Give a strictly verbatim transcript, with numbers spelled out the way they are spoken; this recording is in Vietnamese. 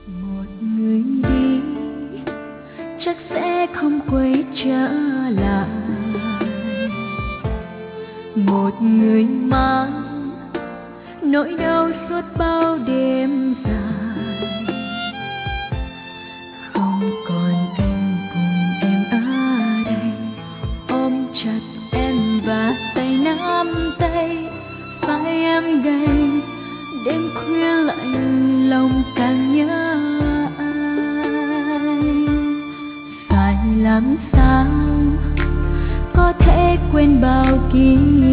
Một người đi chắc sẽ không quay trở lại, một người mang nỗi đau suốt bao đêm dài. Không còn anh cùng em ở đây, ôm chặt em và tay nắm tay. Phải em đây đêm khuya lạnh lòng càng nhớ anh. Phải làm sao có thể quên bao kỷ